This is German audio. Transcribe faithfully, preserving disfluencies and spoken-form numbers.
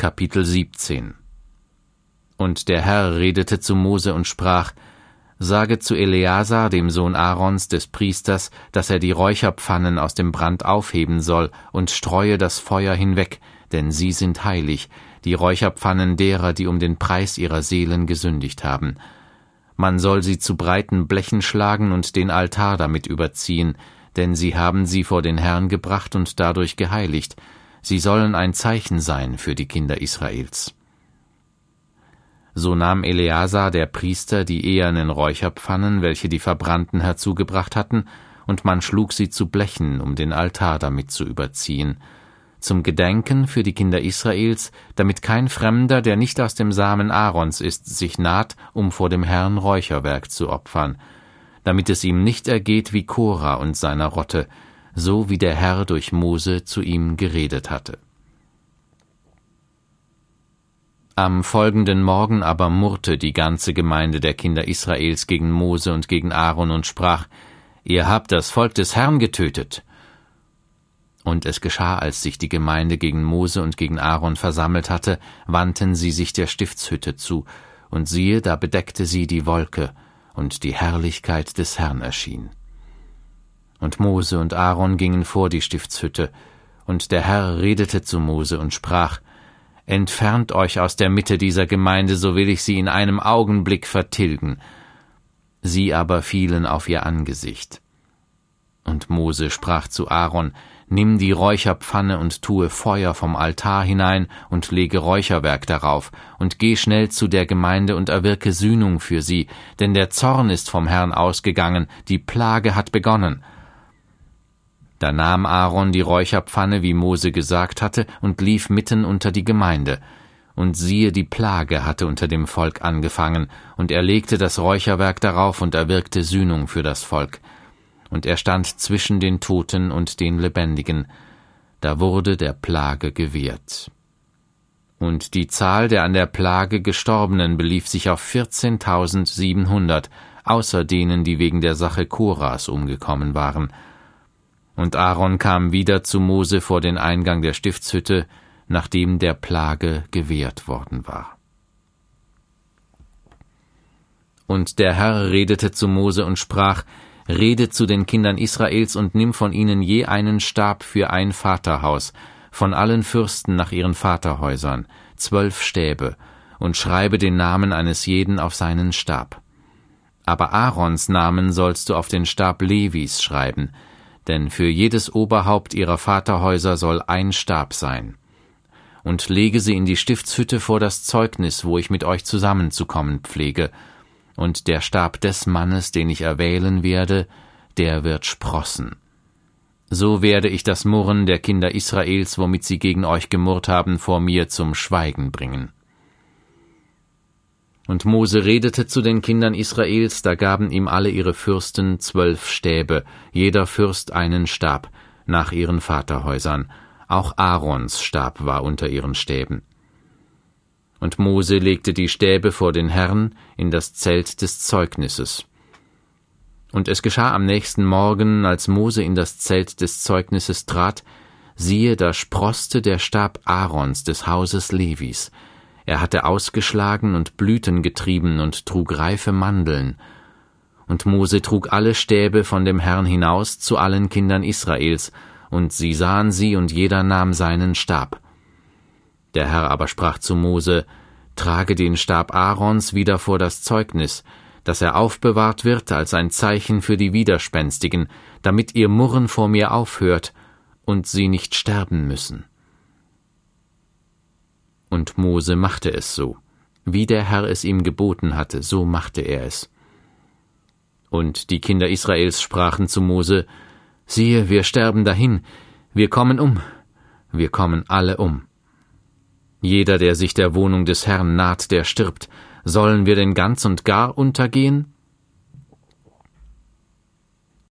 Kapitel siebzehn. Und der Herr redete zu Mose und sprach: Sage zu Eleazar, dem Sohn Aarons, des Priesters, dass er die Räucherpfannen aus dem Brand aufheben soll und streue das Feuer hinweg, denn sie sind heilig, die Räucherpfannen derer, die um den Preis ihrer Seelen gesündigt haben. Man soll sie zu breiten Blechen schlagen und den Altar damit überziehen, denn sie haben sie vor den Herrn gebracht und dadurch geheiligt. Sie sollen ein Zeichen sein für die Kinder Israels. So nahm Eleazar, der Priester, die ehernen Räucherpfannen, welche die Verbrannten herzugebracht hatten, und man schlug sie zu Blechen, um den Altar damit zu überziehen, zum Gedenken für die Kinder Israels, damit kein Fremder, der nicht aus dem Samen Aarons ist, sich naht, um vor dem Herrn Räucherwerk zu opfern, damit es ihm nicht ergeht wie Kora und seiner Rotte, so wie der Herr durch Mose zu ihm geredet hatte. Am folgenden Morgen aber murrte die ganze Gemeinde der Kinder Israels gegen Mose und gegen Aaron und sprach: Ihr habt das Volk des Herrn getötet. Und es geschah, als sich die Gemeinde gegen Mose und gegen Aaron versammelt hatte, wandten sie sich der Stiftshütte zu, und siehe, da bedeckte sie die Wolke, und die Herrlichkeit des Herrn erschien. Und Mose und Aaron gingen vor die Stiftshütte, und der Herr redete zu Mose und sprach: Entfernt euch aus der Mitte dieser Gemeinde, so will ich sie in einem Augenblick vertilgen. Sie aber fielen auf ihr Angesicht. Und Mose sprach zu Aaron: Nimm die Räucherpfanne und tue Feuer vom Altar hinein und lege Räucherwerk darauf, und geh schnell zu der Gemeinde und erwirke Sühnung für sie, denn der Zorn ist vom Herrn ausgegangen, die Plage hat begonnen. Da nahm Aaron die Räucherpfanne, wie Mose gesagt hatte, und lief mitten unter die Gemeinde. Und siehe, die Plage hatte unter dem Volk angefangen, und er legte das Räucherwerk darauf und erwirkte Sühnung für das Volk. Und er stand zwischen den Toten und den Lebendigen. Da wurde der Plage gewehrt. Und die Zahl der an der Plage Gestorbenen belief sich auf vierzehntausendsiebenhundert, außer denen, die wegen der Sache Koras umgekommen waren. Und Aaron kam wieder zu Mose vor den Eingang der Stiftshütte, nachdem der Plage gewehrt worden war. Und der Herr redete zu Mose und sprach: Rede zu den Kindern Israels und nimm von ihnen je einen Stab für ein Vaterhaus, von allen Fürsten nach ihren Vaterhäusern, zwölf Stäbe, und schreibe den Namen eines jeden auf seinen Stab. Aber Aarons Namen sollst du auf den Stab Levis schreiben, denn für jedes Oberhaupt ihrer Vaterhäuser soll ein Stab sein. Und lege sie in die Stiftshütte vor das Zeugnis, wo ich mit euch zusammenzukommen pflege, und der Stab des Mannes, den ich erwählen werde, der wird sprossen. So werde ich das Murren der Kinder Israels, womit sie gegen euch gemurrt haben, vor mir zum Schweigen bringen. Und Mose redete zu den Kindern Israels, da gaben ihm alle ihre Fürsten zwölf Stäbe, jeder Fürst einen Stab, nach ihren Vaterhäusern. Auch Aarons Stab war unter ihren Stäben. Und Mose legte die Stäbe vor den Herrn in das Zelt des Zeugnisses. Und es geschah am nächsten Morgen, als Mose in das Zelt des Zeugnisses trat, siehe, da sproßte der Stab Aarons des Hauses Levis. Er hatte ausgeschlagen und Blüten getrieben und trug reife Mandeln. Und Mose trug alle Stäbe von dem Herrn hinaus zu allen Kindern Israels, und sie sahen sie, und jeder nahm seinen Stab. Der Herr aber sprach zu Mose: Trage den Stab Aarons wieder vor das Zeugnis, dass er aufbewahrt wird als ein Zeichen für die Widerspenstigen, damit ihr Murren vor mir aufhört und sie nicht sterben müssen. Und Mose machte es so. Wie der Herr es ihm geboten hatte, so machte er es. Und die Kinder Israels sprachen zu Mose: Siehe, wir sterben dahin, wir kommen um, wir kommen alle um. Jeder, der sich der Wohnung des Herrn naht, der stirbt. Sollen wir denn ganz und gar untergehen?